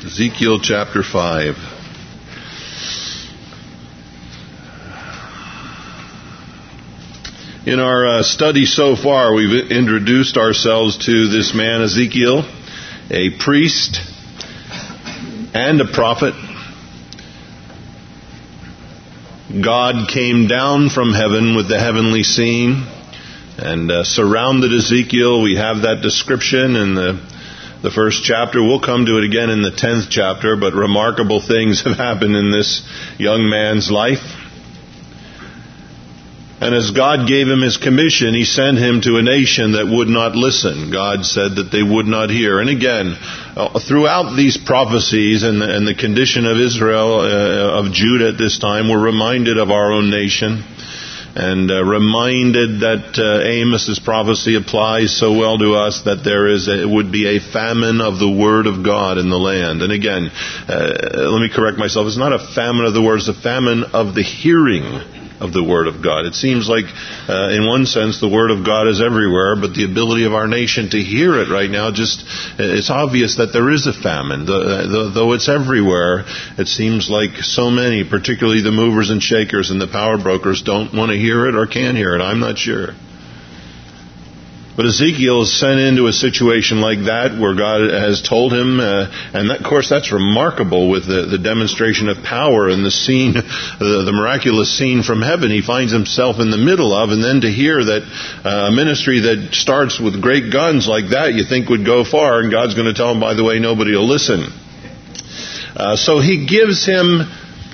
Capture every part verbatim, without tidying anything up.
Ezekiel chapter five. In our uh, study so far, we've introduced ourselves to this man Ezekiel, a priest and a prophet. God came down from heaven with the heavenly scene and uh, surrounded Ezekiel. We have that description in the the first chapter. We'll come to it again in the tenth chapter, but remarkable things have happened in this young man's life. And as God gave him his commission, he sent him to a nation that would not listen. God said that they would not hear. And again, uh, throughout these prophecies and the, and the condition of Israel, uh, of Judah at this time, we're reminded of our own nation. And uh, reminded that uh, Amos's prophecy applies so well to us that there is a, it would be a famine of the Word of God in the land. And again, uh, let me correct myself. It's not a famine of the Word. It's a famine of the hearing of the Word of God. It seems like, uh, in one sense, the Word of God is everywhere, but the ability of our nation to hear it right now, just, it's obvious that there is a famine. The, the, though it's everywhere, it seems like so many, particularly the movers and shakers and the power brokers, don't want to hear it or can hear it. I'm not sure. But Ezekiel is sent into a situation like that where God has told him, uh, and that, of course that's remarkable with the, the demonstration of power and the scene, the, the miraculous scene from heaven he finds himself in the middle of, and then to hear that uh, a ministry that starts with great guns like that you think would go far, and God's going to tell him, by the way, nobody will listen. Uh, so he gives him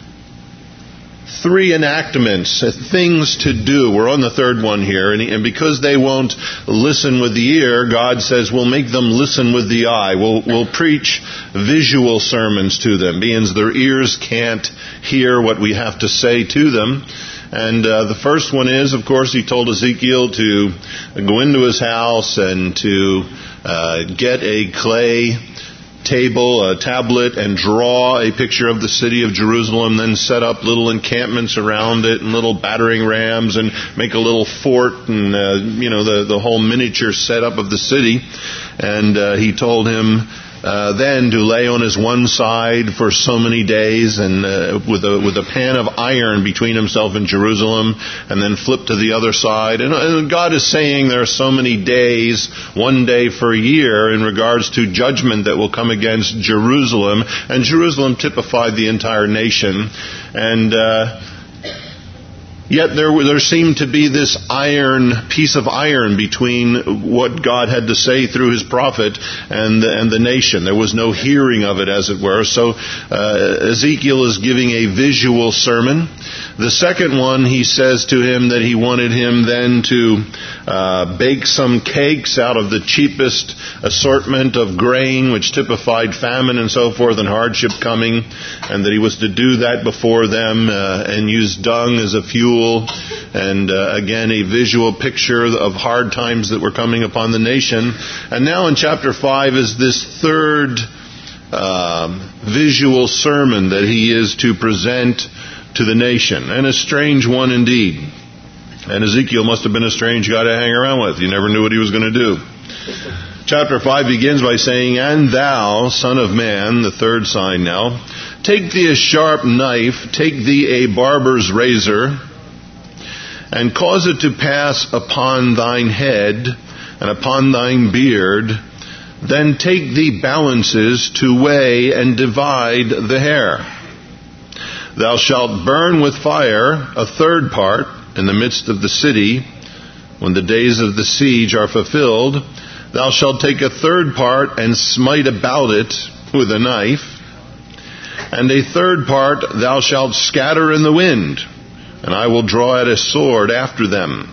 three enactments, things to do. We're on the third one here. And, and because they won't listen with the ear, God says we'll make them listen with the eye. We'll, we'll preach visual sermons to them, means their ears can't hear what we have to say to them. And uh, the first one is, of course, he told Ezekiel to go into his house and to uh, get a clay table, a tablet, and draw a picture of the city of Jerusalem, then set up little encampments around it and little battering rams and make a little fort and, uh, you know, the, the whole miniature setup of the city. And uh, he told him uh, then to lay on his one side for so many days and uh, with a with a pan of iron between himself and Jerusalem, and then flip to the other side. And, and God is saying there are so many days, one day for a year, in regards to judgment that will come against Jerusalem. And Jerusalem typified the entire nation. And uh Yet there, there seemed to be this iron, piece of iron between what God had to say through His prophet and the, and the nation. There was no hearing of it, as it were. So uh, Ezekiel is giving a visual sermon. The second one, he says to him that he wanted him then to uh, bake some cakes out of the cheapest assortment of grain, which typified famine and so forth and hardship coming, and that he was to do that before them uh, and use dung as a fuel. And uh, again, a visual picture of hard times that were coming upon the nation. And now in chapter five is this third uh, visual sermon that he is to present to the nation. And a strange one indeed. And Ezekiel must have been a strange guy to hang around with. You never knew what he was going to do. Chapter five begins by saying, "And thou, son of man," the third sign now, "take thee a sharp knife, take thee a barber's razor, and cause it to pass upon thine head and upon thine beard. Then take thee balances to weigh and divide the hair. Thou shalt burn with fire a third part in the midst of the city. When the days of the siege are fulfilled, thou shalt take a third part and smite about it with a knife. And a third part thou shalt scatter in the wind, and I will draw out a sword after them.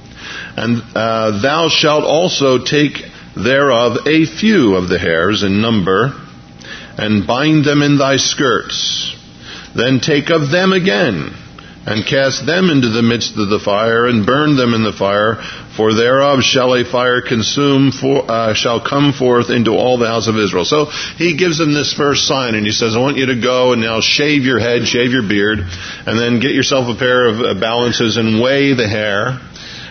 And uh, thou shalt also take thereof a few of the hairs in number, and bind them in thy skirts. Then take of them again, and cast them into the midst of the fire, and burn them in the fire. For thereof shall a fire consume, for, uh, shall come forth into all the house of Israel." So he gives them this first sign, and he says, "I want you to go and now shave your head, shave your beard, and then get yourself a pair of balances and weigh the hair.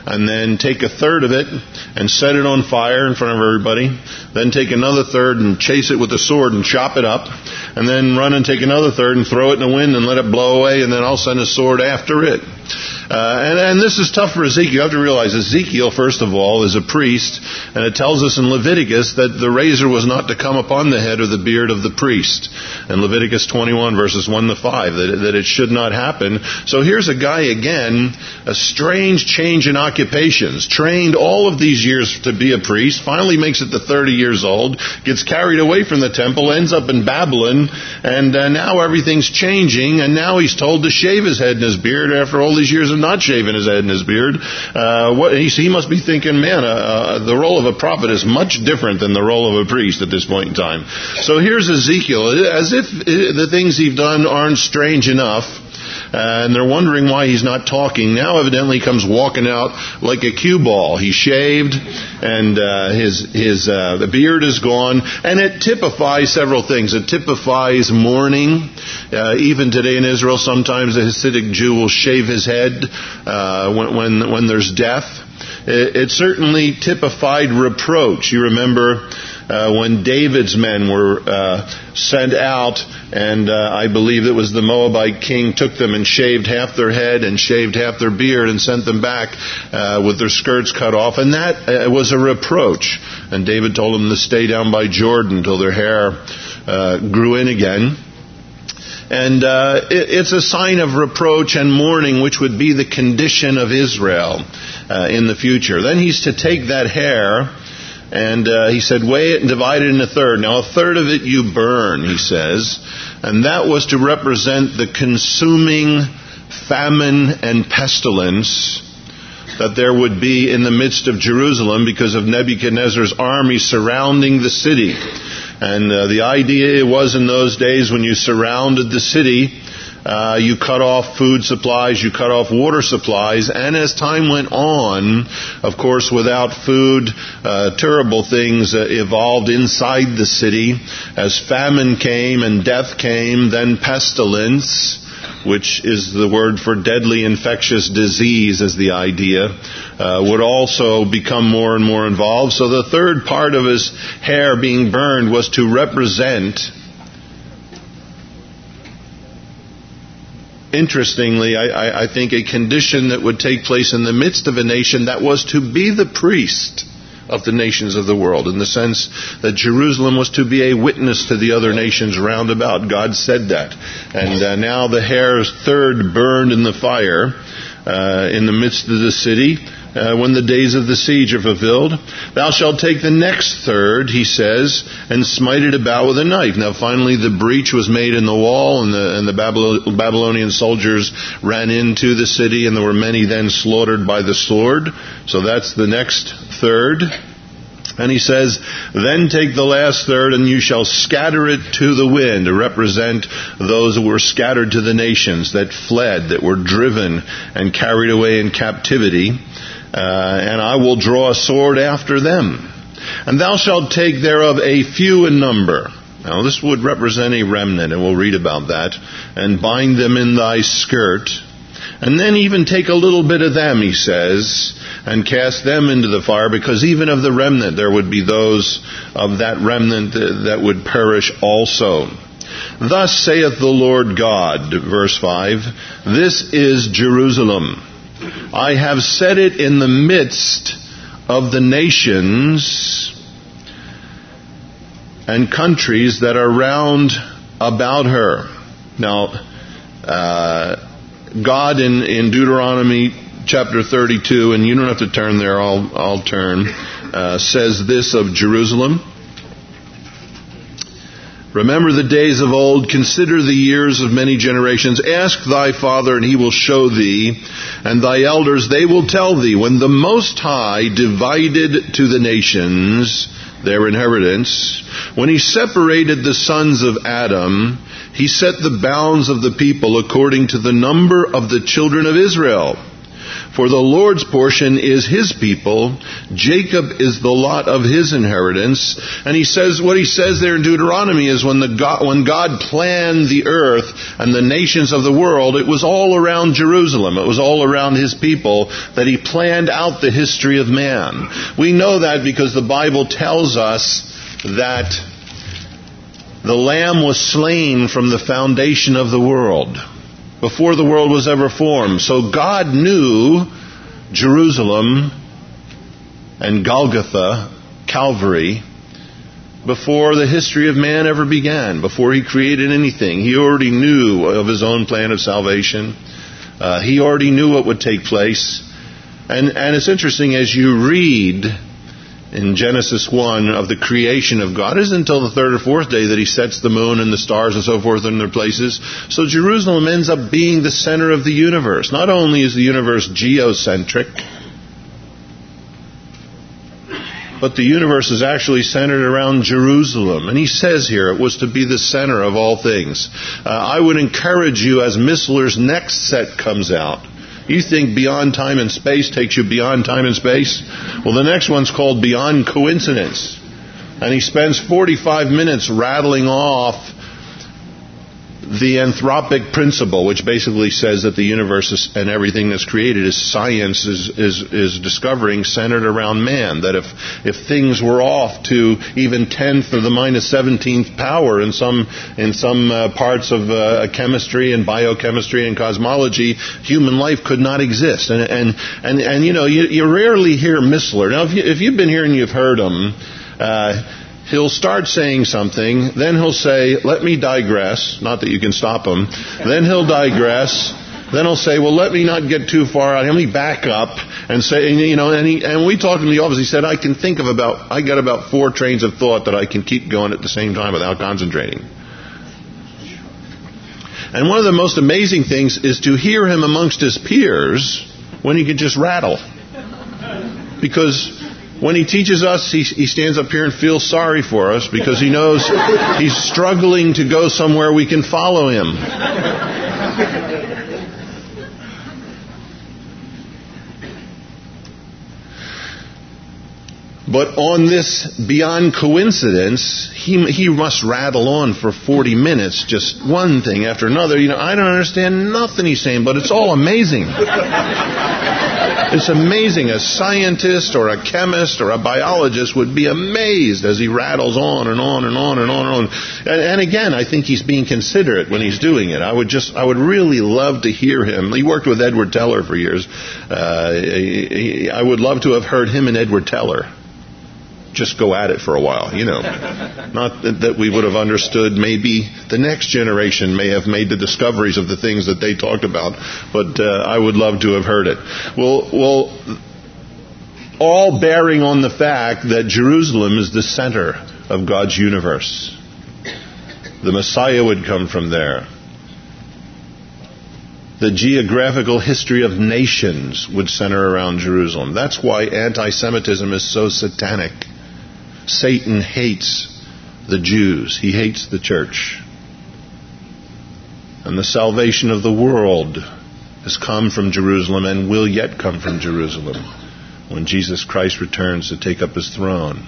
and then take a third of it and set it on fire in front of everybody. Then take another third and chase it with a sword and chop it up. And then run and take another third and throw it in the wind and let it blow away, and then I'll send a sword after it. Uh, and, and this is tough for Ezekiel. You have to realize Ezekiel, first of all, is a priest, and it tells us in Leviticus that the razor was not to come upon the head or the beard of the priest. In Leviticus twenty-one, verses one to five, that, that it should not happen. So here's a guy again, a strange change in occupations, trained all of these years to be a priest, finally makes it to thirty years old, gets carried away from the temple, ends up in Babylon, and uh, now everything's changing, and now he's told to shave his head and his beard after all these years of not shaving his head and his beard. Uh, what, he, he must be thinking, man, uh, uh, the role of a prophet is much different than the role of a priest at this point in time. So here's Ezekiel, as if the things he's done aren't strange enough. Uh, and they're wondering why he's not talking. Now evidently comes walking out like a cue ball. He's shaved, and uh, his his uh, the beard is gone, and it typifies several things. It typifies mourning. Uh, even today in Israel, sometimes a Hasidic Jew will shave his head uh, when, when when there's death. It, it certainly typified reproach. You remember uh, when David's men were uh, sent out, and uh, I believe it was the Moabite king took them and shaved half their head and shaved half their beard and sent them back uh, with their skirts cut off, and that uh, was a reproach. And David told them to stay down by Jordan until their hair uh, grew in again. And uh, it, it's a sign of reproach and mourning, which would be the condition of Israel uh, in the future. Then he's to take that hair, and uh, he said, weigh it and divide it in a third. Now, a third of it you burn, he says. And that was to represent the consuming famine and pestilence that there would be in the midst of Jerusalem because of Nebuchadnezzar's army surrounding the city. And uh, the idea was in those days when you surrounded the city, uh, you cut off food supplies, you cut off water supplies, and as time went on, of course, without food, uh, terrible things uh, evolved inside the city. As famine came and death came, then pestilence, which is the word for deadly infectious disease as the idea, uh, would also become more and more involved. So the third part of his hair being burned was to represent, interestingly, I, I, I think, a condition that would take place in the midst of a nation that was to be the priest of the nations of the world, in the sense that Jerusalem was to be a witness to the other nations round about. God said that. And uh, now the hair's third burned in the fire uh, in the midst of the city uh, when the days of the siege are fulfilled. Thou shalt take the next third, he says, and smite it about with a knife. Now finally the breach was made in the wall, and the, and the Babylonian soldiers ran into the city, and there were many then slaughtered by the sword. So that's the next third. And he says, then take the last third, and you shall scatter it to the wind, to represent those who were scattered to the nations, that fled, that were driven and carried away in captivity. Uh, and I will draw a sword after them. And thou shalt take thereof a few in number. Now this would represent a remnant, and we'll read about that. And bind them in thy skirt. And then even take a little bit of them, he says, and cast them into the fire, because even of the remnant there would be those of that remnant that would perish also. Thus saith the Lord God, verse five, this is Jerusalem. I have set it in the midst of the nations and countries that are round about her. Now, uh, God in, in Deuteronomy chapter thirty-two, and you don't have to turn there, I'll, I'll turn, uh, says this of Jerusalem. Remember the days of old, consider the years of many generations. Ask thy father, and he will show thee, and thy elders, they will tell thee, when the Most High divided to the nations their inheritance, when he separated the sons of Adam, he set the bounds of the people according to the number of the children of Israel. For the Lord's portion is his people. Jacob is the lot of his inheritance. And he says, what he says there in Deuteronomy is when the God, when God planned the earth and the nations of the world, it was all around Jerusalem. It was all around his people that he planned out the history of man. We know that because the Bible tells us that the Lamb was slain from the foundation of the world, before the world was ever formed. So God knew Jerusalem and Golgotha, Calvary, before the history of man ever began, before he created anything. He already knew of his own plan of salvation. Uh, he already knew what would take place. And, and it's interesting, as you read in Genesis one of the creation of God, it isn't until the third or fourth day that he sets the moon and the stars and so forth in their places. So Jerusalem ends up being the center of the universe. Not only is the universe geocentric, but the universe is actually centered around Jerusalem. And he says here it was to be the center of all things. Uh, I would encourage you, as Missler's next set comes out, you think Beyond Time and Space takes you beyond time and space? Well, the next one's called Beyond Coincidence. And he spends forty-five minutes rattling off the anthropic principle, which basically says that the universe is, and everything that's created is science is, is, is discovering centered around man. That if, if things were off to even tenth of the minus seventeenth power in some, in some uh, parts of uh, chemistry and biochemistry and cosmology, human life could not exist. And, and, and, and you know, you, you rarely hear Missler. Now, if, you, if you've been here and you've heard him, uh, he'll start saying something, then he'll say, let me digress, not that you can stop him, then he'll digress, then he'll say, well, let me not get too far out, let me back up, and say, you know, and, he, and we talked in the office, he said, I can think of about, I got about four trains of thought that I can keep going at the same time without concentrating. And one of the most amazing things is to hear him amongst his peers when he can just rattle. Because when he teaches us, he, he stands up here and feels sorry for us because he knows he's struggling to go somewhere we can follow him. But on this Beyond Coincidence, he he must rattle on for forty minutes, just one thing after another. You know, I don't understand nothing he's saying, but it's all amazing. It's amazing. A scientist or a chemist or a biologist would be amazed as he rattles on and on and on and on and on. And, and again, I think he's being considerate when he's doing it. I would just, I would really love to hear him. He worked with Edward Teller for years. Uh, he, I would love to have heard him and Edward Teller just go at it for a while, you know. Not that, that we would have understood. Maybe the next generation may have made the discoveries of the things that they talked about, but uh, I would love to have heard it. Well, well, all bearing on the fact that Jerusalem is the center of God's universe. The Messiah would come from there. The geographical history of nations would center around Jerusalem. That's why anti-Semitism is so satanic. Satan hates the Jews. He hates the church. And the salvation of the world has come from Jerusalem and will yet come from Jerusalem when Jesus Christ returns to take up his throne.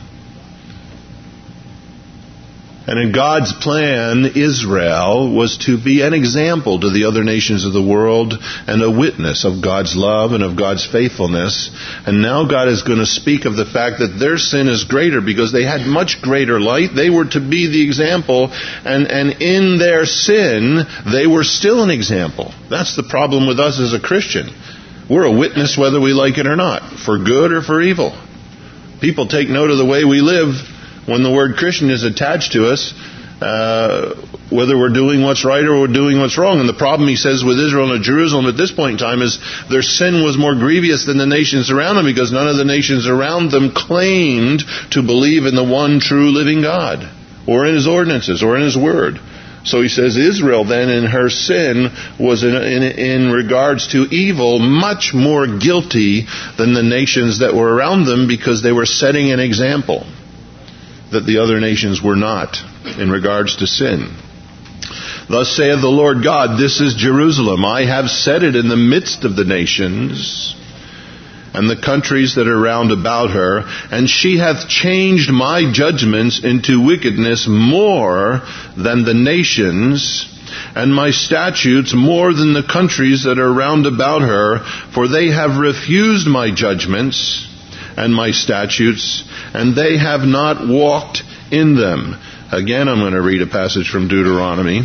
And in God's plan, Israel was to be an example to the other nations of the world and a witness of God's love and of God's faithfulness. And now God is going to speak of the fact that their sin is greater because they had much greater light. They were to be the example, and, and in their sin, they were still an example. That's the problem with us as a Christian. We're a witness whether we like it or not, for good or for evil. People take note of the way we live when the word Christian is attached to us, uh, whether we're doing what's right or we're doing what's wrong. And the problem, he says, with Israel and Jerusalem at this point in time is their sin was more grievous than the nations around them because none of the nations around them claimed to believe in the one true living God or in his ordinances or in his word. So he says Israel then in her sin was in, in, in regards to evil much more guilty than the nations that were around them because they were setting an example that the other nations were not in regards to sin. Thus saith the Lord God, this is Jerusalem. I have set it in the midst of the nations, and the countries that are round about her, and she hath changed my judgments into wickedness more than the nations, and my statutes more than the countries that are round about her, for they have refused my judgments and my statutes, and they have not walked in them. Again, I'm going to read a passage from Deuteronomy,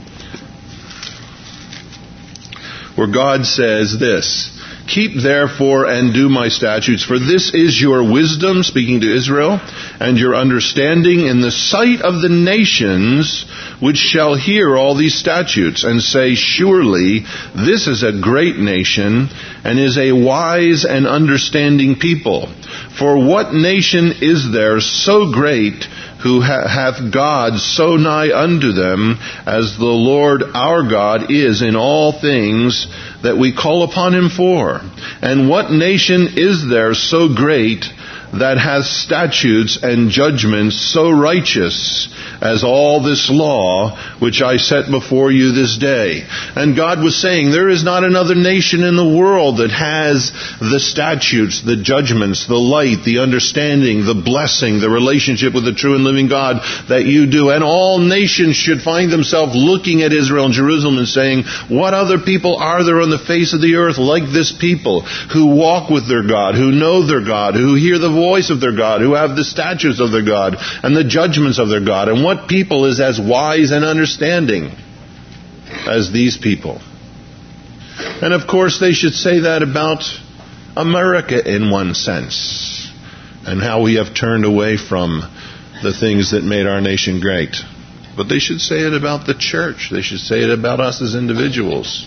where God says this, keep therefore and do my statutes, for this is your wisdom, speaking to Israel, and your understanding in the sight of the nations, which shall hear all these statutes, and say, surely this is a great nation, and is a wise and understanding people. For what nation is there so great, who ha- hath God so nigh unto them, as the Lord our God is in all things that we call upon him for? And what nation is there so great, that hath statutes and judgments so righteous as all this law which I set before you this day? And God was saying, there is not another nation in the world that has the statutes, the judgments, the light, the understanding, the blessing, the relationship with the true and living God that you do. And all nations should find themselves looking at Israel and Jerusalem and saying, what other people are there on the face of the earth like this people, who walk with their God, who know their God, who hear the voice of their God, who have the statutes of their God and the judgments of their God? And what people is as wise and understanding as these people? And of course they should say that about America in one sense, and how we have turned away from the things that made our nation great. But they should say it about the church. They should say it about us as individuals.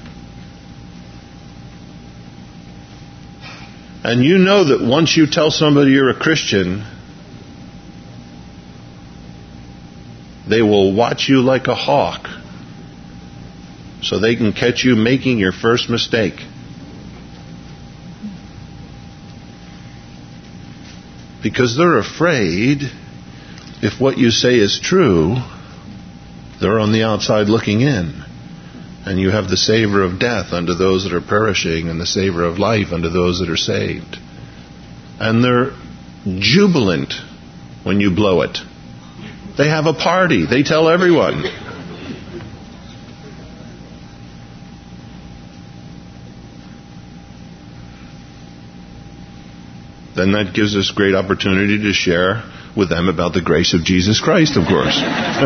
And you know that once you tell somebody you're a Christian, they will watch you like a hawk, so they can catch you making your first mistake. Because they're afraid, if what you say is true, they're on the outside looking in. And you have the savor of death unto those that are perishing, and the savor of life unto those that are saved. And they're jubilant when you blow it. They have a party. They tell everyone. Then that gives us great opportunity to share with them about the grace of Jesus Christ, of course.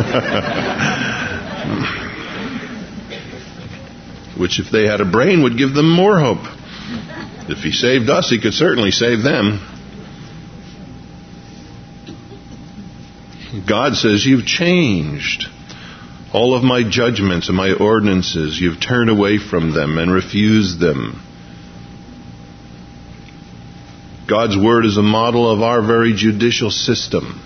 Which, if they had a brain, would give them more hope. If he saved us, he could certainly save them. God says, you've changed all of my judgments and my ordinances. You've turned away from them and refused them. God's word is a model of our very judicial system.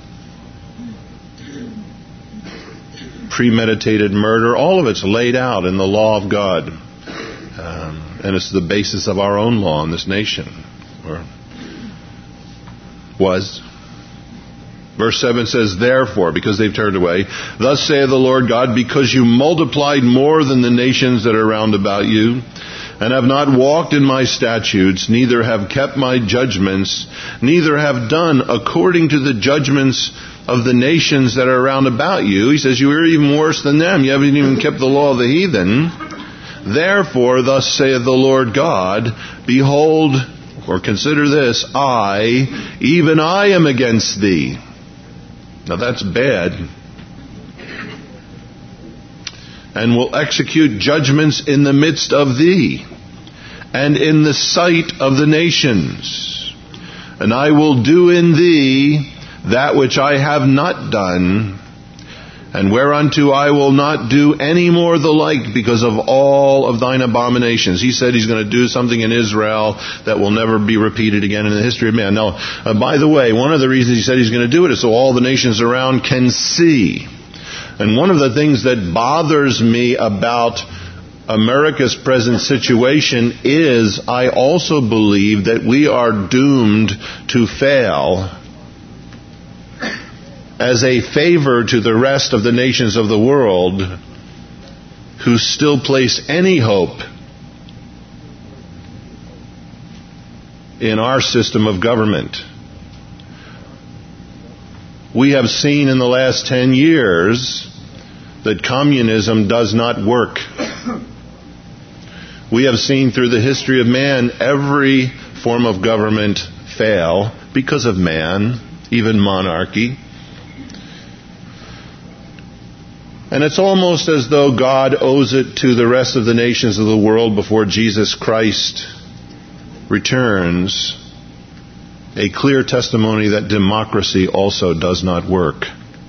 Premeditated murder, all of it's laid out in the law of God. Um, and it's the basis of our own law in this nation. Or was. Verse seven says, therefore, because they've turned away, thus saith the Lord God, because you multiplied more than the nations that are round about you, and have not walked in my statutes, neither have kept my judgments, neither have done according to the judgments of the nations that are round about you. He says, you are even worse than them. You haven't even kept the law of the heathen. Therefore, thus saith the Lord God, behold, or consider this, I, even I am against thee. Now that's bad. And will execute judgments in the midst of thee, and in the sight of the nations. And I will do in thee that which I have not done, and whereunto I will not do any more the like, because of all of thine abominations. He said he's going to do something in Israel that will never be repeated again in the history of man. Now, uh, by the way, one of the reasons he said he's going to do it is so all the nations around can see. And one of the things that bothers me about America's present situation is I also believe that we are doomed to fail as a favor to the rest of the nations of the world who still place any hope in our system of government. We have seen in the last ten years that communism does not work. We have seen through the history of man every form of government fail because of man, even monarchy. And it's almost as though God owes it to the rest of the nations of the world before Jesus Christ returns a clear testimony that democracy also does not work,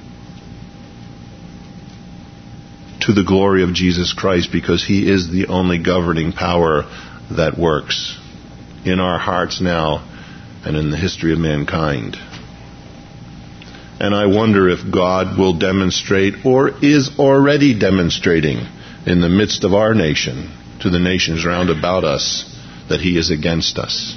to the glory of Jesus Christ, because He is the only governing power that works in our hearts now and in the history of mankind. And I wonder if God will demonstrate, or is already demonstrating in the midst of our nation, to the nations round about us, that He is against us.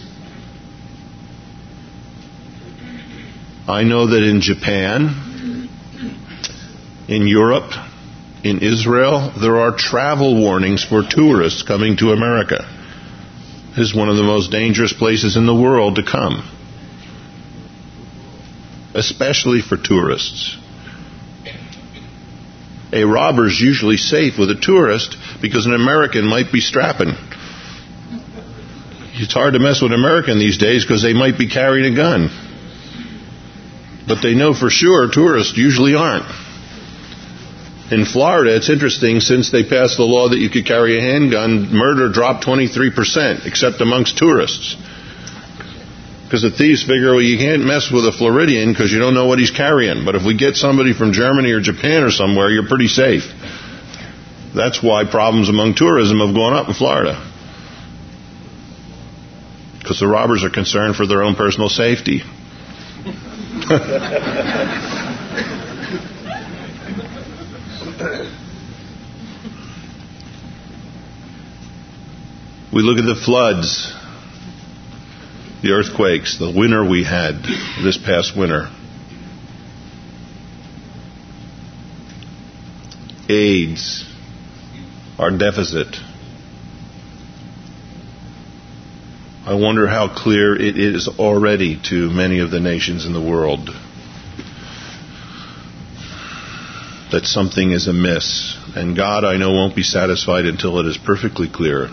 I know that in Japan, in Europe, in Israel, there are travel warnings for tourists coming to America. This is one of the most dangerous places in the world to come, especially for tourists. A robber's usually safe with a tourist because an American might be strapping. It's hard to mess with an American these days because they might be carrying a gun. But they know for sure tourists usually aren't. In Florida, it's interesting, since they passed the law that you could carry a handgun, murder dropped twenty-three percent, except amongst tourists. Because the thieves figure, well, you can't mess with a Floridian because you don't know what he's carrying. But if we get somebody from Germany or Japan or somewhere, you're pretty safe. That's why problems among tourism have gone up in Florida. Because the robbers are concerned for their own personal safety. We look at the floods, the earthquakes, the winter we had this past winter. AIDS, our deficit. I wonder how clear it is already to many of the nations in the world that something is amiss. And God, I know, won't be satisfied until it is perfectly clear.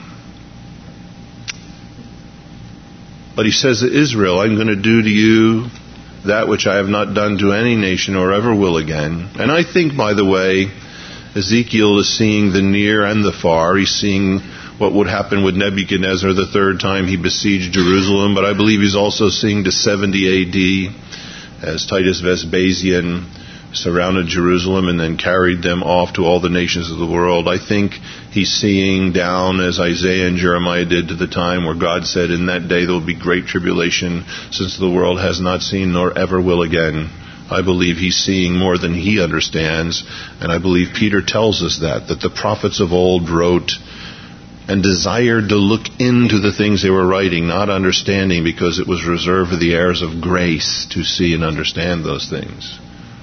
But He says to Israel, I'm going to do to you that which I have not done to any nation or ever will again. And I think, by the way, Ezekiel is seeing the near and the far. He's seeing what would happen with Nebuchadnezzar the third time he besieged Jerusalem. But I believe he's also seeing to seventy A D as Titus Vespasian surrounded Jerusalem and then carried them off to all the nations of the world. I think he's seeing down, as Isaiah and Jeremiah did, to the time where God said, in that day there will be great tribulation, since the world has not seen nor ever will again. I believe he's seeing more than he understands, and I believe Peter tells us that, that the prophets of old wrote and desired to look into the things they were writing, not understanding, because it was reserved for the heirs of grace to see and understand those things.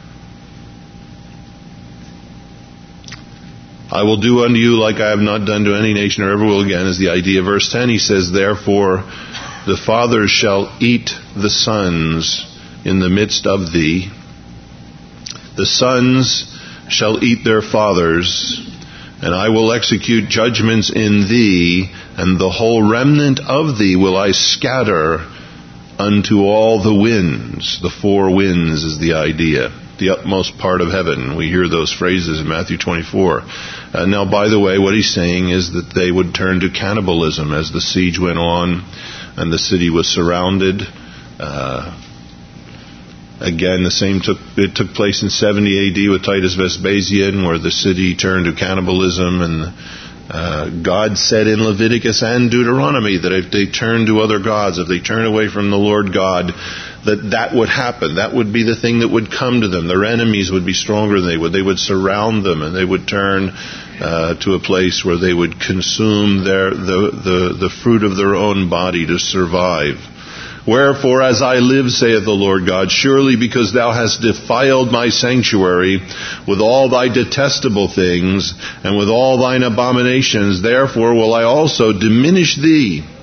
I will do unto you like I have not done to any nation or ever will again, is the idea. Verse ten, he says, therefore the fathers shall eat the sons in the midst of thee. The sons shall eat their fathers, and I will execute judgments in thee, and the whole remnant of thee will I scatter unto all the winds. The four winds is the idea. The utmost part of heaven. We hear those phrases in Matthew twenty-four. Uh, now, by the way, what he's saying is that they would turn to cannibalism as the siege went on and the city was surrounded. Uh, again, the same took it took place in seventy A D with Titus Vespasian, where the city turned to cannibalism. And uh, God said in Leviticus and Deuteronomy that if they turned to other gods, if they turned away from the Lord God, that that would happen. That would be the thing that would come to them. Their enemies would be stronger than they would. They would surround them, and they would turn uh, to a place where they would consume their the, the, the fruit of their own body to survive. Wherefore, as I live, saith the Lord God, surely because thou hast defiled my sanctuary with all thy detestable things and with all thine abominations, therefore will I also diminish thee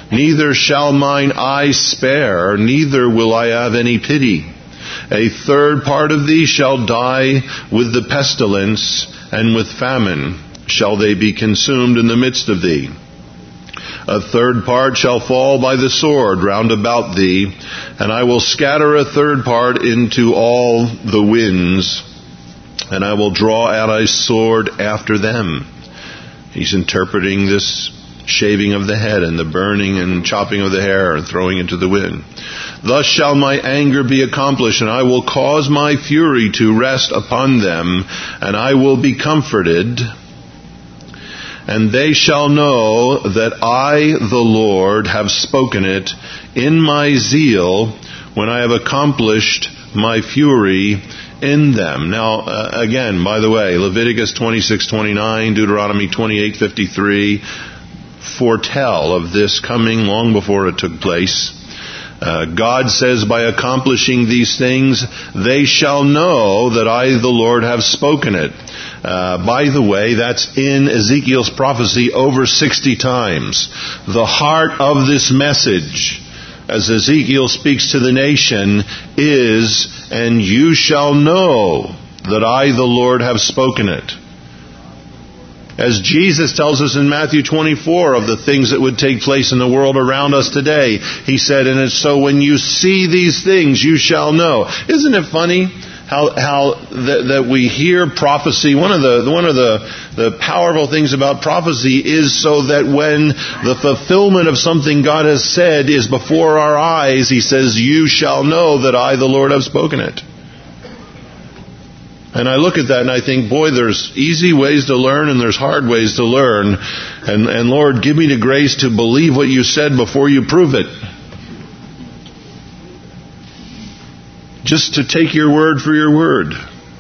Neither shall mine eye spare, neither will I have any pity. A third part of thee shall die with the pestilence, and with famine shall they be consumed in the midst of thee. A third part shall fall by the sword round about thee, and I will scatter a third part into all the winds, and I will draw out a sword after them. He's interpreting this shaving of the head and the burning and chopping of the hair and throwing into the wind. Thus shall my anger be accomplished, and I will cause my fury to rest upon them, and I will be comforted. And they shall know that I, the Lord, have spoken it in my zeal, when I have accomplished my fury in them. Now, uh, again, by the way, Leviticus twenty-six twenty-nine, Deuteronomy twenty-eight fifty-three, foretell of this coming long before it took place. Uh, God says, by accomplishing these things, they shall know that I, the Lord, have spoken it. Uh, by the way, that's in Ezekiel's prophecy over sixty times. The heart of this message, as Ezekiel speaks to the nation, is, and you shall know that I, the Lord, have spoken it. As Jesus tells us in Matthew twenty-four of the things that would take place in the world around us today, He said, and it's so when you see these things, you shall know. Isn't it funny how how that, that we hear prophecy? One of the one of the, the powerful things about prophecy is so that when the fulfillment of something God has said is before our eyes, He says, you shall know that I, the Lord, have spoken it. And I look at that and I think, boy, there's easy ways to learn and there's hard ways to learn. And, and Lord, give me the grace to believe what you said before you prove it. Just to take your word for your word.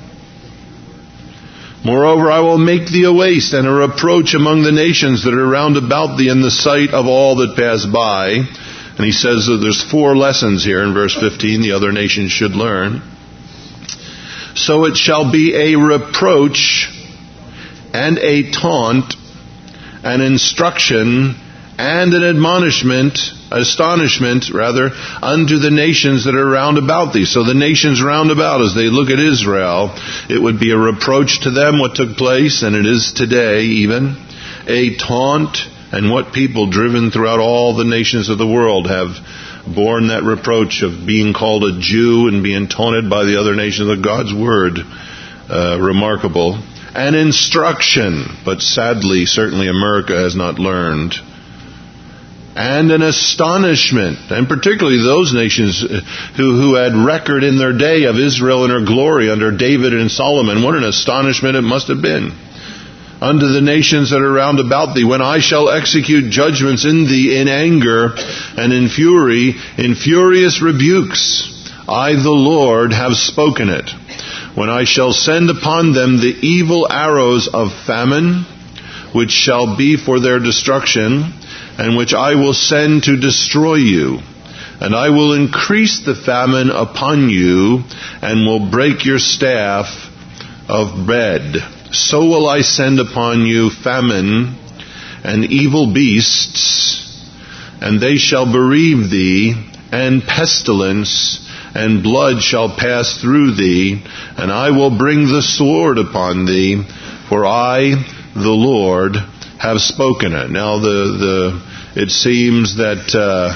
Moreover, I will make thee a waste and a reproach among the nations that are round about thee in the sight of all that pass by. And he says that there's four lessons here in verse fifteen the other nations should learn. So it shall be a reproach and a taunt, an instruction and an admonishment, astonishment rather, unto the nations that are round about thee. So the nations round about, as they look at Israel, it would be a reproach to them what took place, and it is today even, a taunt, and what people driven throughout all the nations of the world have borne that reproach of being called a Jew and being taunted by the other nations of God's word. Uh, remarkable. An instruction, but sadly, certainly America has not learned. And an astonishment, and particularly those nations who, who had record in their day of Israel and her glory under David and Solomon. What an astonishment it must have been. Unto the nations that are round about thee, when I shall execute judgments in thee in anger and in fury, in furious rebukes, I the Lord have spoken it. When I shall send upon them the evil arrows of famine, which shall be for their destruction, and which I will send to destroy you. And I will increase the famine upon you, and will break your staff of bread. So will I send upon you famine and evil beasts, and they shall bereave thee, and pestilence and blood shall pass through thee, and I will bring the sword upon thee, for I, the Lord, have spoken it. Now, the the it seems that uh,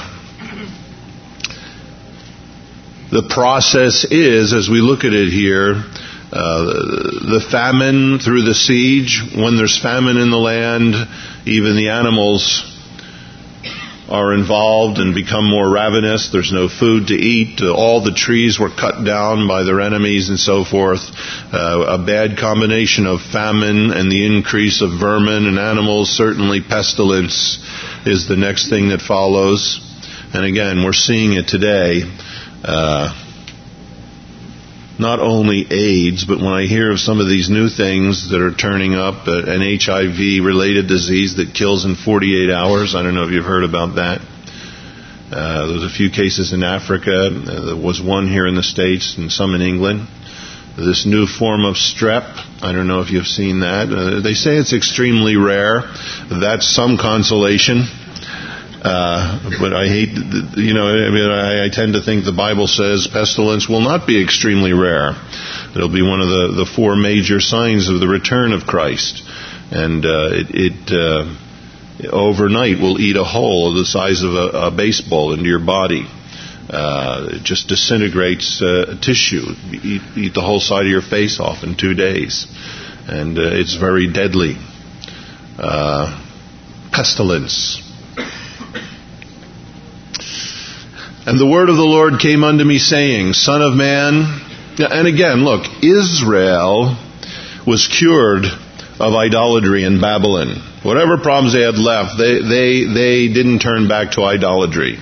the process is, as we look at it here, Uh, the famine through the siege. When there's famine in the land, even the animals are involved and become more ravenous. There's no food to eat. Uh, all the trees were cut down by their enemies and so forth. Uh, a bad combination of famine and the increase of vermin and animals. Certainly pestilence is the next thing that follows. And again, we're seeing it today. Uh, Not only AIDS, but when I hear of some of these new things that are turning up, uh, an H I V-related disease that kills in forty-eight hours. I don't know if you've heard about that. Uh, there's a few cases in Africa. Uh, there was one here in the States and some in England. This new form of strep, I don't know if you've seen that. Uh, they say it's extremely rare. That's some consolation. Uh, but I hate, you know, I mean, I, I tend to think the Bible says pestilence will not be extremely rare. It'll be one of the, the four major signs of the return of Christ. And uh, it, it uh, overnight will eat a hole the size of a, a baseball into your body. Uh, it just disintegrates uh, tissue. Eat, eat the whole side of your face off in two days. And uh, it's very deadly. Uh, pestilence. And the word of the Lord came unto me, saying, Son of man... And again, look, Israel was cured of idolatry in Babylon. Whatever problems they had left, they, they, they didn't turn back to idolatry.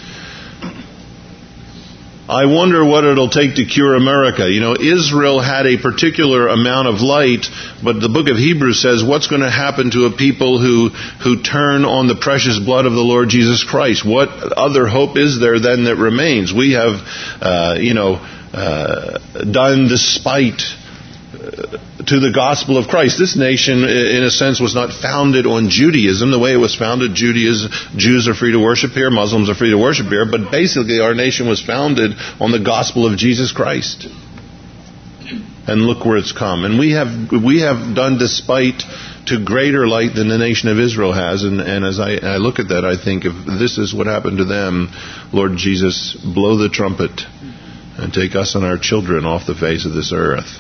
I wonder what it'll take to cure America. You know, Israel had a particular amount of light, but the book of Hebrews says, what's going to happen to a people who, who turn on the precious blood of the Lord Jesus Christ? What other hope is there then that remains? We have, uh, you know, uh, done despite to the gospel of Christ. This nation, in a sense, was not founded on Judaism the way it was founded. Judaism, Jews are free to worship here, Muslims are free to worship here, but basically our nation was founded on the gospel of Jesus Christ. And look where it's come. And we have we have done despite to greater light than the nation of Israel has. And, and as I, I look at that, I think if this is what happened to them, Lord Jesus, blow the trumpet and take us and our children off the face of this earth.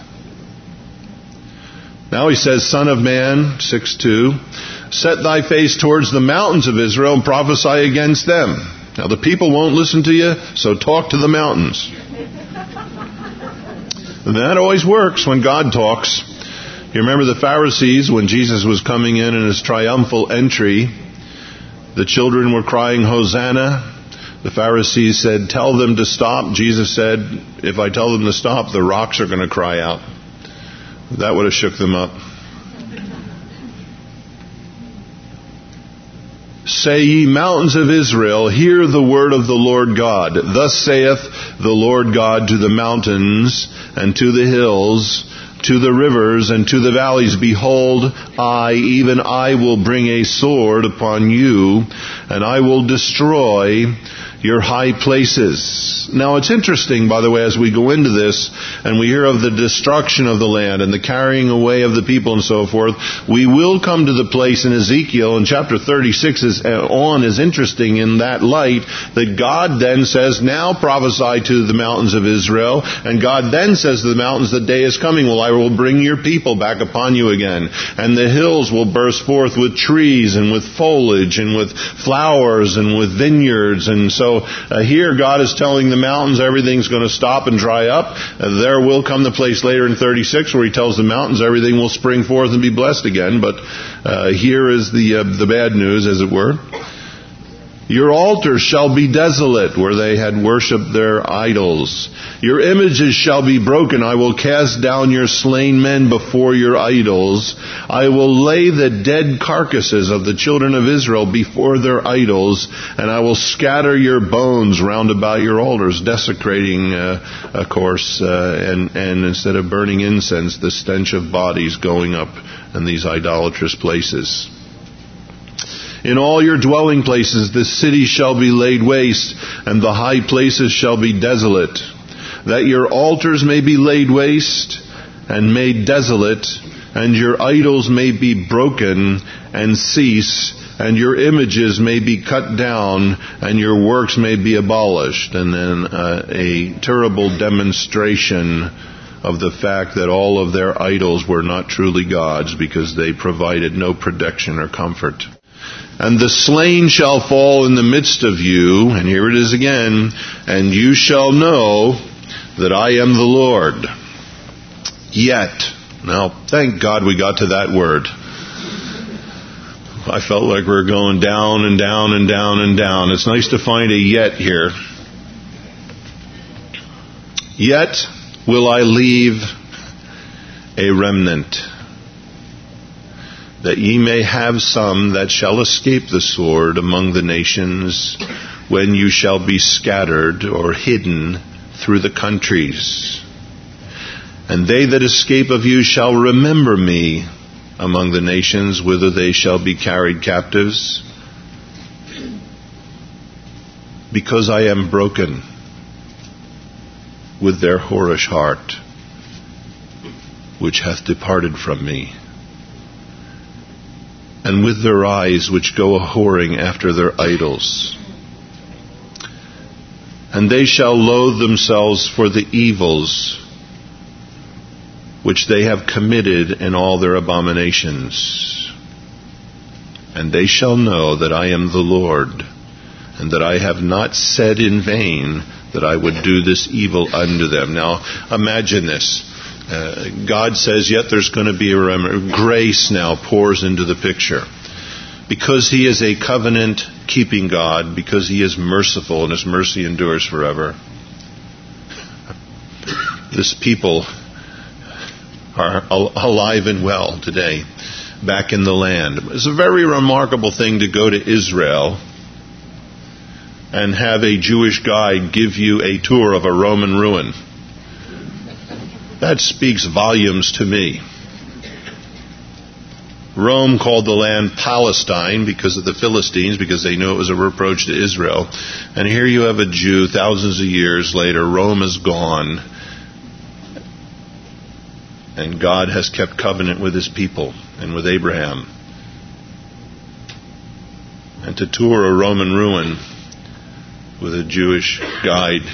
Now he says, Son of man, six two, set thy face towards the mountains of Israel and prophesy against them. Now the people won't listen to you, so talk to the mountains. And that always works when God talks. You remember the Pharisees, when Jesus was coming in in his triumphal entry, the children were crying, Hosanna. The Pharisees said, tell them to stop. Jesus said, if I tell them to stop, the rocks are going to cry out. That would have shook them up. Say ye mountains of Israel, hear the word of the Lord God. Thus saith the Lord God to the mountains and to the hills, to the rivers and to the valleys, behold, I, even I, will bring a sword upon you, and I will destroy your high places. Now it's interesting, by the way, as we go into this and we hear of the destruction of the land and the carrying away of the people and so forth, we will come to the place in Ezekiel, in chapter thirty-six is, uh, on is interesting in that light, that God then says, now prophesy to the mountains of Israel, and God then says to the mountains, the day is coming, well, I will bring your people back upon you again, and the hills will burst forth with trees and with foliage and with flowers and with vineyards. And so uh, here God is telling the mountains everything's going to stop and dry up. Uh, there will come the place later in thirty-six where he tells the mountains everything will spring forth and be blessed again. But uh, here is the uh, the bad news, as it were. Your altars shall be desolate, where they had worshipped their idols. Your images shall be broken. I will cast down your slain men before your idols. I will lay the dead carcasses of the children of Israel before their idols, and I will scatter your bones round about your altars, desecrating, uh, of course, uh, and, and instead of burning incense, the stench of bodies going up in these idolatrous places. In all your dwelling places the city shall be laid waste, and the high places shall be desolate, that your altars may be laid waste and made desolate, and your idols may be broken and cease, and your images may be cut down, and your works may be abolished. And then uh, a terrible demonstration of the fact that all of their idols were not truly God's, because they provided no protection or comfort. And the slain shall fall in the midst of you, and here it is again, and you shall know that I am the Lord. Yet, now thank God we got to that word. I felt like we were going down and down and down and down. It's nice to find a yet here. Yet will I leave a remnant, that ye may have some that shall escape the sword among the nations, when you shall be scattered or hidden through the countries. And they that escape of you shall remember me among the nations, whither they shall be carried captives. because I am broken with their whorish heart, which hath departed from me, and with their eyes which go a-whoring after their idols. And they shall loathe themselves for the evils which they have committed in all their abominations. And they shall know that I am the Lord, and that I have not said in vain that I would do this evil unto them. Now, imagine this. Uh, God says, yet there's going to be a remedy. Grace now pours into the picture. Because He is a covenant-keeping God, because He is merciful and His mercy endures forever, this people are alive and well today, back in the land. It's a very remarkable thing to go to Israel and have a Jewish guide give you a tour of a Roman ruin. That speaks volumes to me. Rome called the land Palestine because of the Philistines, because they knew it was a reproach to Israel. And here you have a Jew, thousands of years later, Rome is gone, and God has kept covenant with His people and with Abraham. And to tour a Roman ruin with a Jewish guide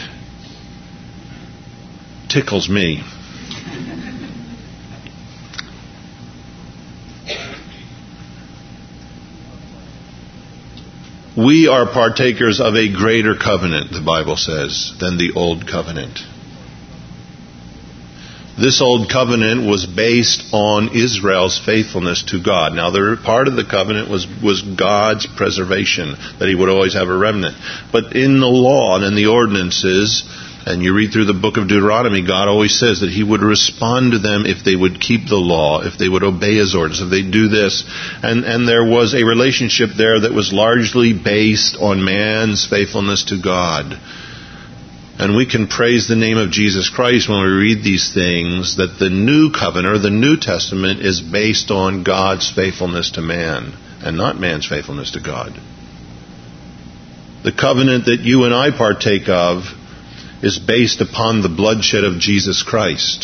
tickles me. We are partakers of a greater covenant, the Bible says, than the old covenant. This old covenant was based on Israel's faithfulness to God. Now, the part of the covenant was, was God's preservation, that He would always have a remnant. But in the law and in the ordinances, and you read through the book of Deuteronomy, God always says that He would respond to them if they would keep the law, if they would obey His orders, if they do this. And, and there was a relationship there that was largely based on man's faithfulness to God. And we can praise the name of Jesus Christ when we read these things, that the new covenant, or the New Testament, is based on God's faithfulness to man, and not man's faithfulness to God. The covenant that you and I partake of is based upon the bloodshed of Jesus Christ.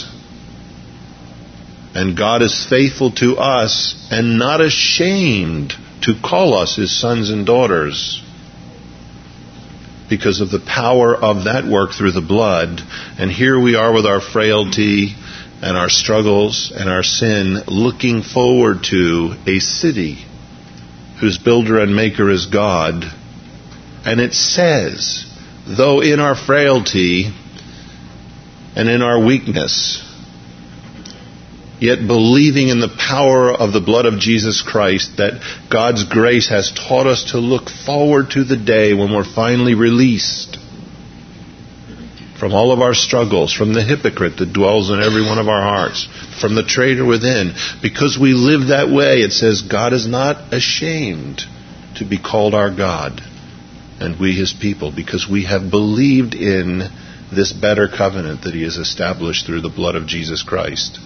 And God is faithful to us and not ashamed to call us His sons and daughters, because of the power of that work through the blood. And here we are with our frailty and our struggles and our sin, looking forward to a city whose builder and maker is God. And it says, though in our frailty and in our weakness, yet believing in the power of the blood of Jesus Christ, that God's grace has taught us to look forward to the day when we're finally released from all of our struggles, from the hypocrite that dwells in every one of our hearts, from the traitor within. Because we live that way, it says God is not ashamed to be called our God, and we His people, because we have believed in this better covenant that He has established through the blood of Jesus Christ.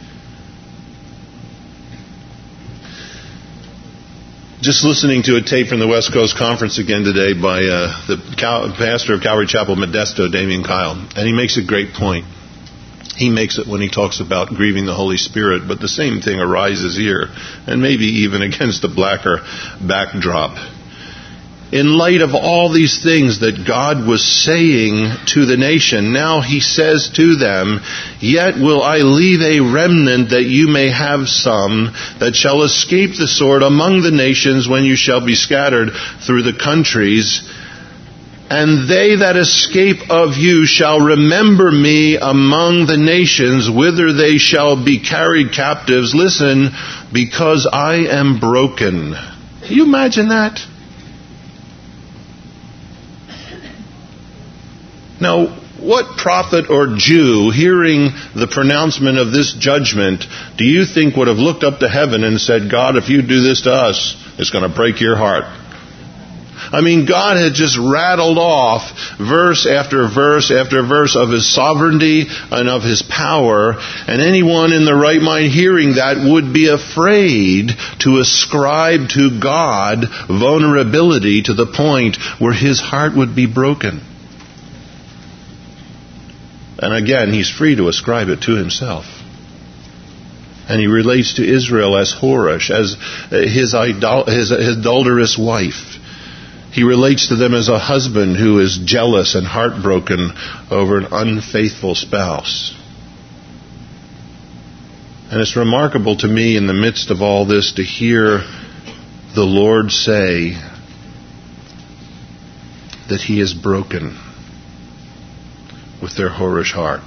Just listening to a tape from the West Coast Conference again today by uh, the Cal- pastor of Calvary Chapel, Modesto, Damian Kyle, and he makes a great point. He makes it when he talks about grieving the Holy Spirit, but the same thing arises here, and maybe even against a blacker backdrop. In light of all these things that God was saying to the nation, now He says to them, yet will I leave a remnant, that you may have some that shall escape the sword among the nations when you shall be scattered through the countries. And they that escape of you shall remember me among the nations, whither they shall be carried captives. Listen, because I am broken. Can you imagine that? Now, what prophet or Jew, hearing the pronouncement of this judgment, do you think would have looked up to heaven and said, God, if you do this to us, it's going to break your heart? I mean, God had just rattled off verse after verse after verse of His sovereignty and of His power, and anyone in the right mind hearing that would be afraid to ascribe to God vulnerability to the point where his heart would be broken. And again, he's free to ascribe it to himself. And he relates to Israel as whorish, as his, idol- his, his adulterous wife. He relates to them as a husband who is jealous and heartbroken over an unfaithful spouse. And it's remarkable to me in the midst of all this to hear the Lord say that He is broken with their whorish heart.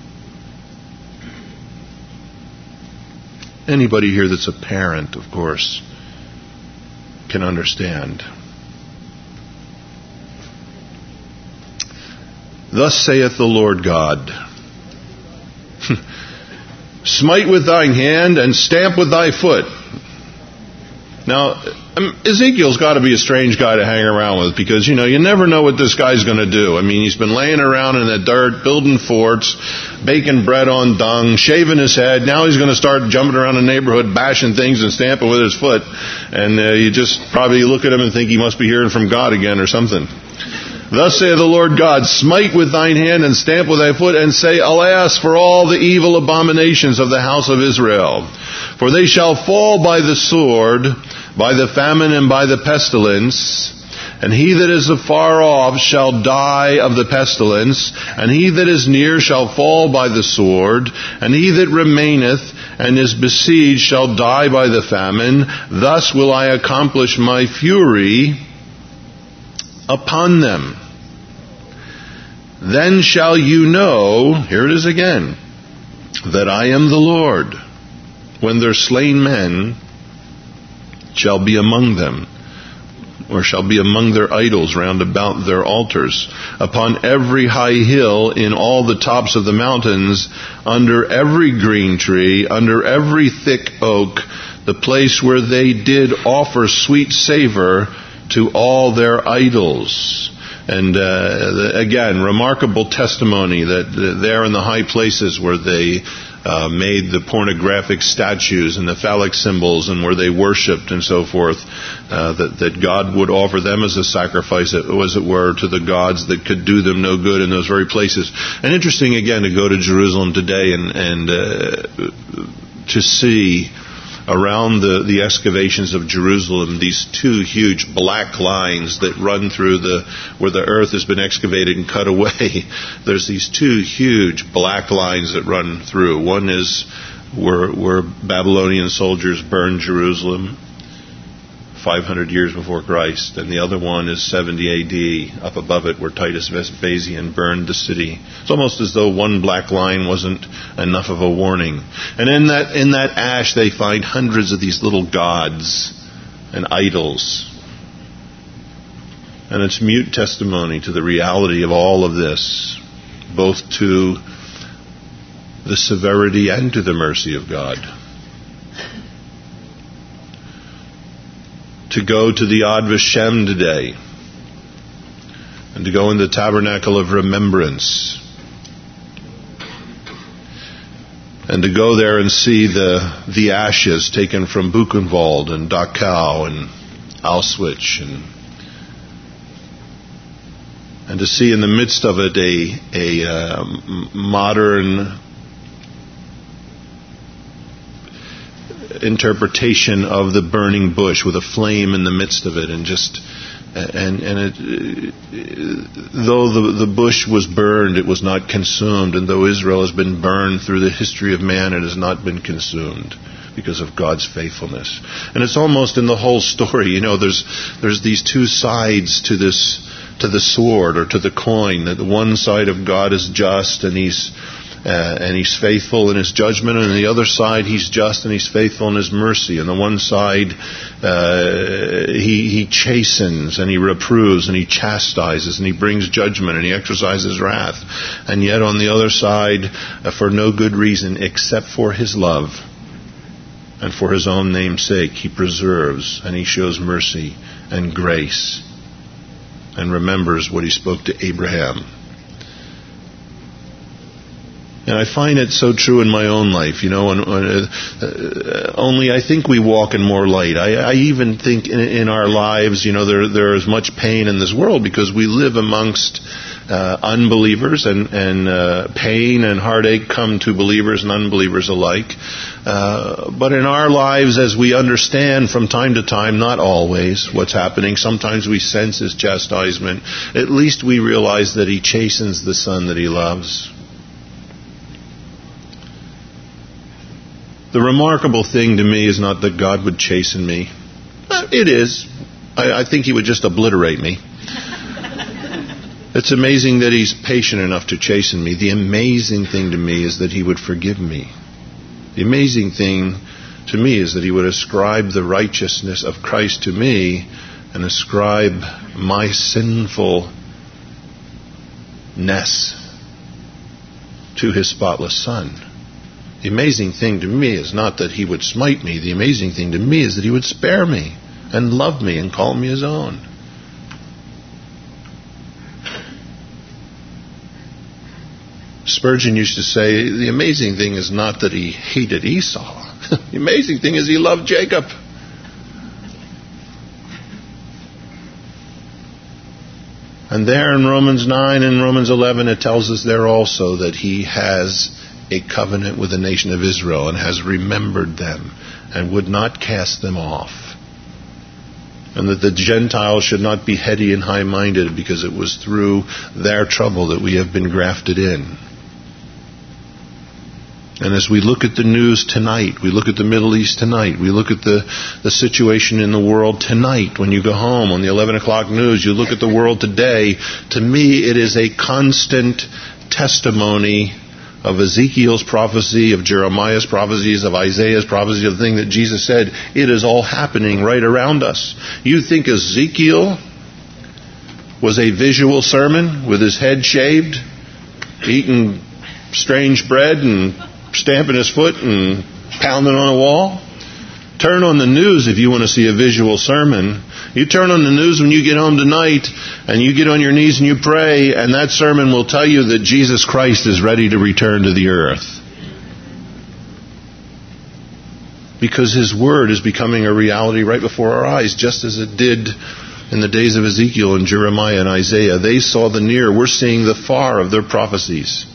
Anybody here that's a parent, of course, can understand. Thus saith the Lord God, smite with thine hand and stamp with thy foot. Now, Ezekiel's got to be a strange guy to hang around with because, you know, you never know what this guy's going to do. I mean, he's been laying around in the dirt, building forts, baking bread on dung, shaving his head. Now he's going to start jumping around the neighborhood, bashing things and stamping with his foot. And uh, you just probably look at him and think he must be hearing from God again or something. Thus saith the Lord God, smite with thine hand and stamp with thy foot, and say, alas, for all the evil abominations of the house of Israel. For they shall fall by the sword, by the famine, and by the pestilence. And he that is afar off shall die of the pestilence, and he that is near shall fall by the sword, and he that remaineth and is besieged shall die by the famine. Thus will I accomplish my fury upon them. Then shall you know, here it is again, that I am the Lord, when their slain men shall be among them, or shall be among their idols round about their altars, upon every high hill, in all the tops of the mountains, under every green tree, under every thick oak, the place where they did offer sweet savor to all their idols. And uh, the, again, remarkable testimony that uh, there in the high places where they uh, made the pornographic statues and the phallic symbols and where they worshipped and so forth, uh, that, that God would offer them as a sacrifice, as it were, to the gods that could do them no good in those very places. And interesting, again, to go to Jerusalem today and, and uh, to see around the, the excavations of Jerusalem, these two huge black lines that run through the, where the earth has been excavated and cut away. There's these two huge black lines that run through. One is where, where Babylonian soldiers burned Jerusalem five hundred years before Christ, and the other one is seventy A D, up above it where Titus Vespasian burned the city. It's almost as though one black line wasn't enough of a warning. And in that in that ash they find hundreds of these little gods and idols. And it's mute testimony to the reality of all of this, both to the severity and to the mercy of God. To go to the Yad Vashem today and to go in the tabernacle of remembrance and to go there and see the the ashes taken from Buchenwald and Dachau and Auschwitz, and and to see in the midst of it a a uh, modern interpretation of the burning bush with a flame in the midst of it, and just and and it, though the the bush was burned, it was not consumed, and though Israel has been burned through the history of man, it has not been consumed because of God's faithfulness. And it's almost in the whole story, you know, there's there's these two sides to this to the sword or to the coin. That the one side of God is just, and He's Uh, and He's faithful in His judgment, and on the other side He's just and He's faithful in His mercy. On the one side uh, he, he chastens and He reproves and He chastises and He brings judgment and He exercises wrath. And yet on the other side, uh, for no good reason except for His love and for His own name's sake, He preserves and He shows mercy and grace and remembers what he spoke to Abraham. And I find it so true in my own life, you know, and, uh, uh, only I think we walk in more light. I, I even think in, in our lives, you know, there there is much pain in this world because we live amongst uh, unbelievers, and, and uh, pain and heartache come to believers and unbelievers alike. Uh, but in our lives, as we understand from time to time, not always, what's happening, sometimes we sense his chastisement. At least we realize that he chastens the son that he loves. The remarkable thing to me is not that God would chasten me. It is. I, I think he would just obliterate me. It's amazing that he's patient enough to chasten me. The amazing thing to me is that he would forgive me. The amazing thing to me is that he would ascribe the righteousness of Christ to me and ascribe my sinfulness to his spotless son. The amazing thing to me is not that he would smite me. The amazing thing to me is that he would spare me and love me and call me his own. Spurgeon used to say, the amazing thing is not that he hated Esau. The amazing thing is he loved Jacob. And there in Romans nine and Romans eleven, it tells us there also that he has a covenant with the nation of Israel and has remembered them and would not cast them off. And that the Gentiles should not be heady and high-minded because it was through their trouble that we have been grafted in. And as we look at the news tonight, we look at the Middle East tonight, we look at the, the situation in the world tonight, when you go home on the eleven o'clock news, you look at the world today, to me it is a constant testimony of Ezekiel's prophecy, of Jeremiah's prophecies, of Isaiah's prophecy, of the thing that Jesus said. It is all happening right around us. You think Ezekiel was a visual sermon with his head shaved, eating strange bread and stamping his foot and pounding on a wall? Turn on the news if you want to see a visual sermon. You turn on the news when you get home tonight and you get on your knees and you pray, and that sermon will tell you that Jesus Christ is ready to return to the earth. Because his word is becoming a reality right before our eyes, just as it did in the days of Ezekiel and Jeremiah and Isaiah. They saw the near. We're seeing the far of their prophecies.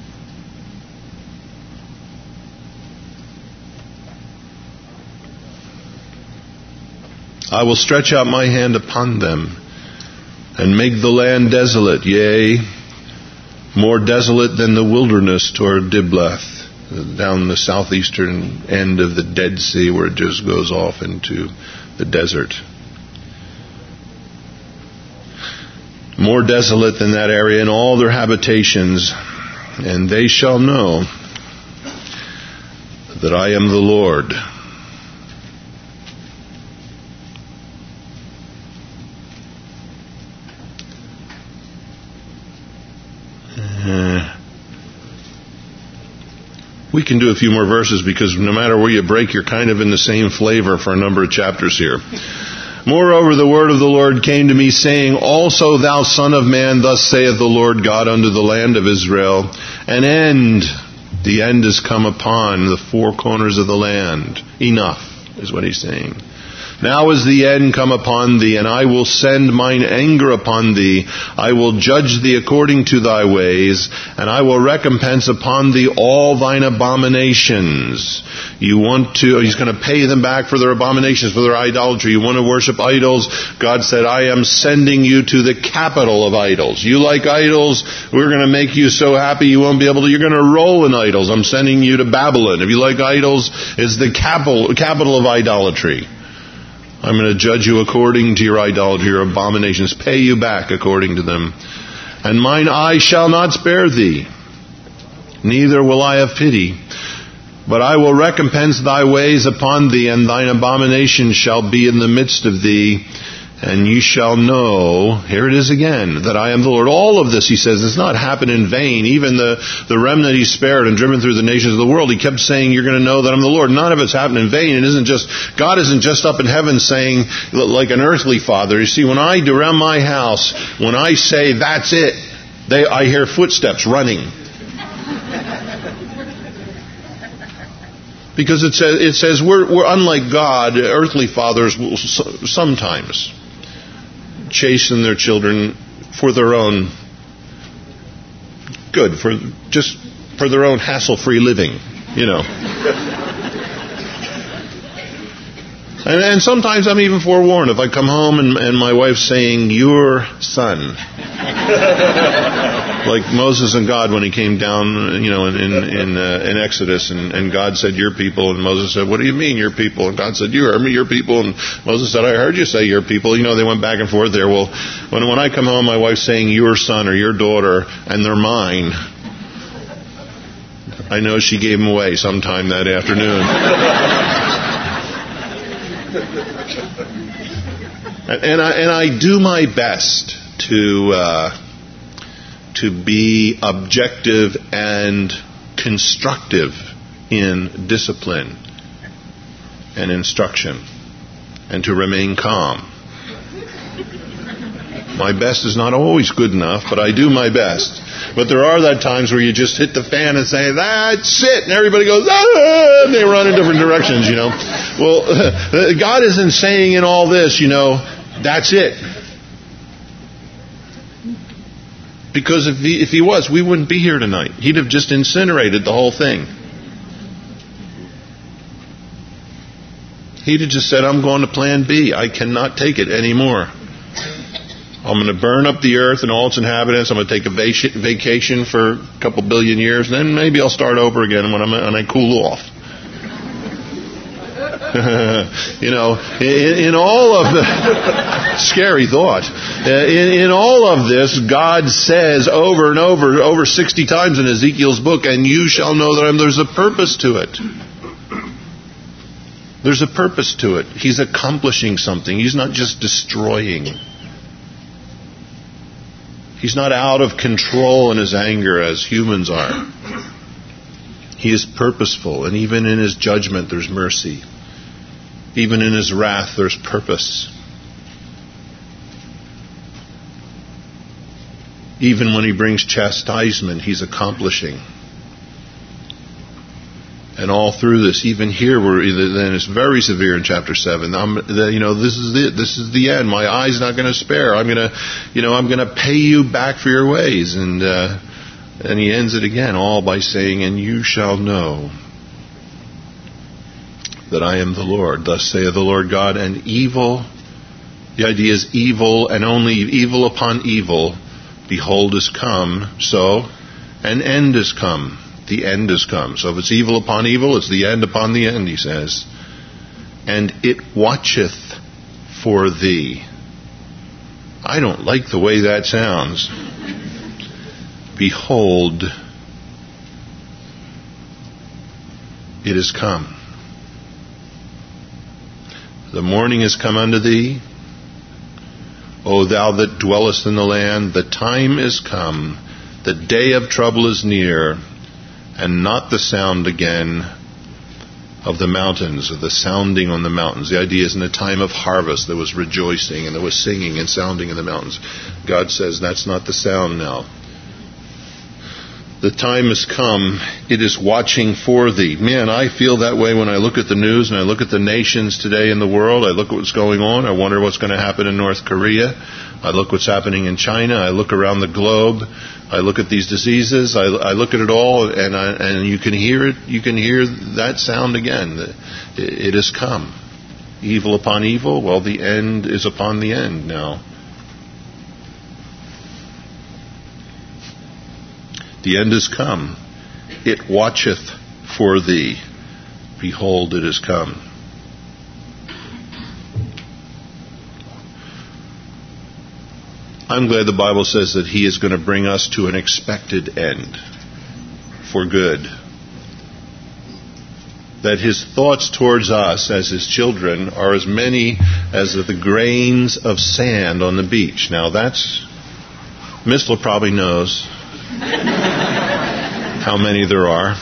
I will stretch out my hand upon them and make the land desolate, yea, more desolate than the wilderness toward Diblath, down the southeastern end of the Dead Sea where it just goes off into the desert. More desolate than that area and all their habitations, and they shall know that I am the Lord. We can do a few more verses because no matter where you break, you're kind of in the same flavor for a number of chapters here. Moreover, the word of the Lord came to me, saying, Also thou son of man, thus saith the Lord God unto the land of Israel, an end, the end is come upon the four corners of the land. Enough, is what he's saying. Now is the end come upon thee, and I will send mine anger upon thee. I will judge thee according to thy ways, and I will recompense upon thee all thine abominations. You want to, he's going to pay them back for their abominations, for their idolatry. You want to worship idols? God said, I am sending you to the capital of idols. You like idols? We're going to make you so happy you won't be able to, you're going to roll in idols. I'm sending you to Babylon. If you like idols, it's the capital, capital of idolatry. I'm going to judge you according to your idolatry, your abominations, pay you back according to them. And mine eye shall not spare thee, neither will I have pity. But I will recompense thy ways upon thee, and thine abominations shall be in the midst of thee. And you shall know, here it is again, that I am the Lord. All of this, he says, does not happen in vain. Even the, the remnant he spared and driven through the nations of the world, he kept saying, you're going to know that I'm the Lord. None of it's happened in vain. It isn't just, God isn't just up in heaven saying, like an earthly father. You see, when I do around my house, when I say, that's it, they, I hear footsteps running. Because it says, it says we're, we're unlike God. Earthly fathers will sometimes chasten their children for their own good, for just for their own hassle-free living, you know. and, and sometimes I'm even forewarned if I come home and, and my wife's saying, "Your son." Like Moses and God when he came down, you know, in in, in, uh, in Exodus, and, and God said, "Your people," and Moses said, "What do you mean, your people?" And God said, "You heard me, your people." And Moses said, "I heard you say your people." You know, they went back and forth there. Well, when when I come home, my wife's saying your son or your daughter, and they're mine, I know she gave them away sometime that afternoon. and I and I do my best to. Uh, to be objective and constructive in discipline and instruction, and to remain calm. My best is not always good enough, but I do my best. But there are that times where you just hit the fan and say, "That's it," and everybody goes, "Ah," and they run in different directions, you know. Well, God isn't saying in all this, you know, that's it. Because if he, if he was, we wouldn't be here tonight. He'd have just incinerated the whole thing. He'd have just said, "I'm going to plan B. I cannot take it anymore. I'm going to burn up the earth and all its inhabitants. I'm going to take a vacation for a couple billion years. And then maybe I'll start over again when, I'm, when I cool off." you know, in, in all of the scary thought, in, in all of this, God says over and over, over sixty times in Ezekiel's book, "And you shall know that I'm." There's a purpose to it. There's a purpose to it. He's accomplishing something. He's not just destroying. He's not out of control in his anger as humans are. He is purposeful, and even in his judgment, there's mercy. Even in his wrath, there's purpose. Even when he brings chastisement, he's accomplishing. And all through this, even here, we're then it's very severe in chapter seven. I'm, the, you know, this is it. This is the end. My eye's not going to spare. I'm going to, you know, I'm going to pay you back for your ways. And uh, and he ends it again, all by saying, "And you shall know that I am the Lord, thus saith the Lord God, and evil," the idea is evil and only evil upon evil, "behold is come, so an end is come." The end is come. So if it's evil upon evil, it's the end upon the end, he says. "And it watcheth for thee." I don't like the way that sounds. "Behold, it is come. The morning is come unto thee, O thou that dwellest in the land. The time is come, the day of trouble is near, and not the sound again of the mountains," or the sounding on the mountains. The idea is in the time of harvest there was rejoicing and there was singing and sounding in the mountains. God says that's not the sound now. The time has come. It is watching for thee. Man, I feel that way when I look at the news and I look at the nations today in the world. I look at what's going on. I wonder what's going to happen in North Korea. I look what's happening in China. I look around the globe. I look at these diseases. I, I look at it all, and I, and you can hear it. You can hear that sound again. It, it has come. Evil upon evil. Well, the end is upon the end now. The end is come. It watcheth for thee. Behold, it is come. I'm glad the Bible says that he is going to bring us to an expected end for good. that His thoughts towards us as His children are as many as the grains of sand on the beach. Now that's, Mistler probably knows how many there are.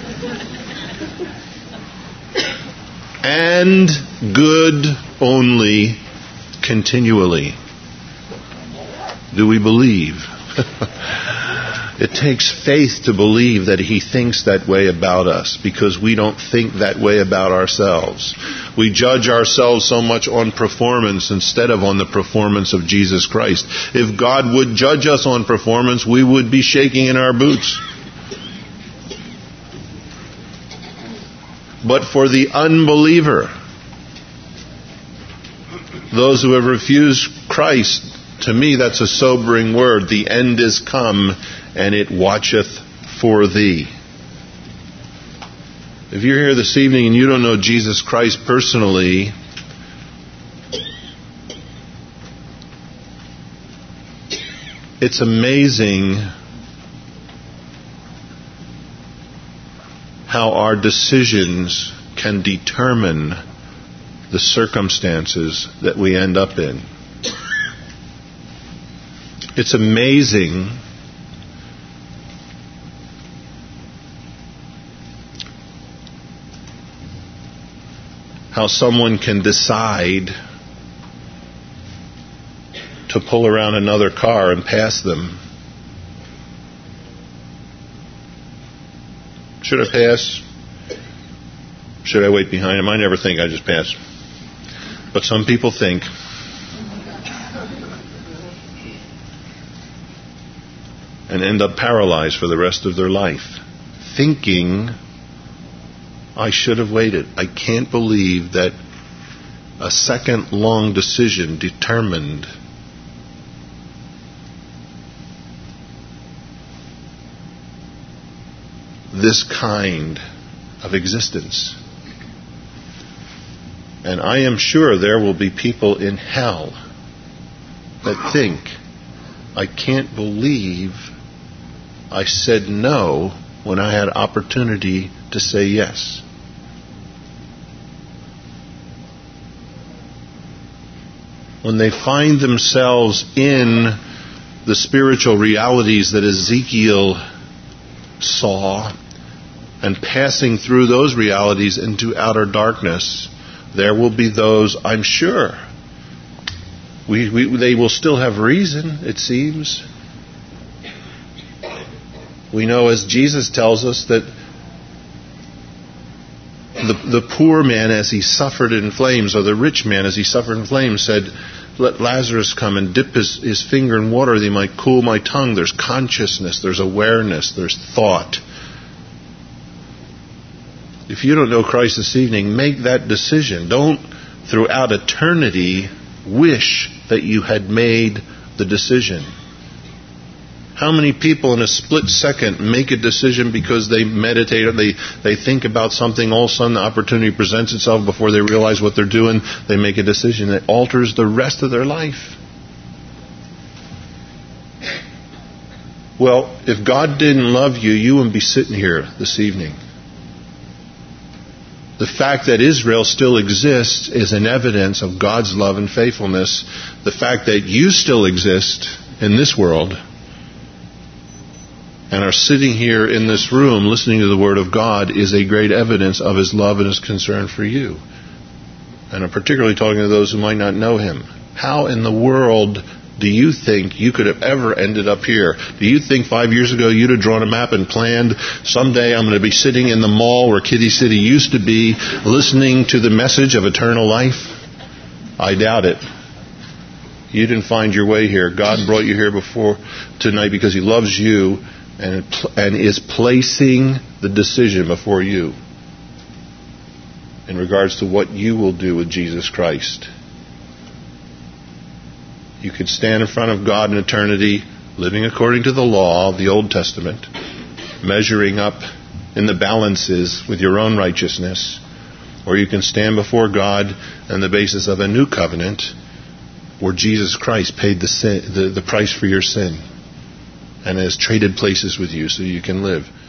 And good only continually. Do we believe? It takes faith to believe that He thinks that way about us, because we don't think that way about ourselves. We judge ourselves so much on performance instead of on the performance of Jesus Christ. If God would judge us on performance, we would be shaking in our boots. But for the unbeliever, those who have refused Christ, to me that's a sobering word. The end is come, and it watcheth for thee. If you're here this evening and you don't know Jesus Christ personally, it's amazing how our decisions can determine the circumstances that we end up in. It's amazing how someone can decide to pull around another car and pass them. Should I pass? Should I wait behind him? I never think, I just pass. But some people think. And end up paralyzed for the rest of their life, thinking, I should have waited. I can't believe that a second long decision determined this kind of existence. And I am sure there will be people in hell that think, I can't believe I said no when I had opportunity to say yes. When they find themselves in the spiritual realities that Ezekiel saw and passing through those realities into outer darkness, there will be those, I'm sure, we, we, they will still have reason, it seems. We know, as Jesus tells us, that the, the poor man, as he suffered in flames, or the rich man, as he suffered in flames, said, let Lazarus come and dip his, his finger in water that he might cool my tongue. There's consciousness, there's awareness, there's thought. If you don't know Christ this evening, make that decision. Don't, throughout eternity, wish that you had made the decision. How many people in a split second make a decision because they meditate or they, they think about something, all of a sudden the opportunity presents itself before they realize what they're doing, they make a decision that alters the rest of their life. Well, if God didn't love you, you wouldn't be sitting here this evening. The fact that Israel still exists is an evidence of God's love and faithfulness. The fact that you still exist in this world and are sitting here in this room listening to the Word of God is a great evidence of His love and His concern for you. And I'm particularly talking to those who might not know Him. How in the world do you think you could have ever ended up here? Do you think five years ago you'd have drawn a map and planned, someday I'm going to be sitting in the mall where Kitty City used to be, listening to the message of eternal life? I doubt it. You didn't find your way here. God brought you here before tonight because He loves you and, and is placing the decision before you in regards to what you will do with Jesus Christ. You could stand in front of God in eternity, living according to the law of the Old Testament, measuring up in the balances with your own righteousness, or you can stand before God on the basis of a new covenant where Jesus Christ paid the, sin, the, the price for your sin and has traded places with you so you can live.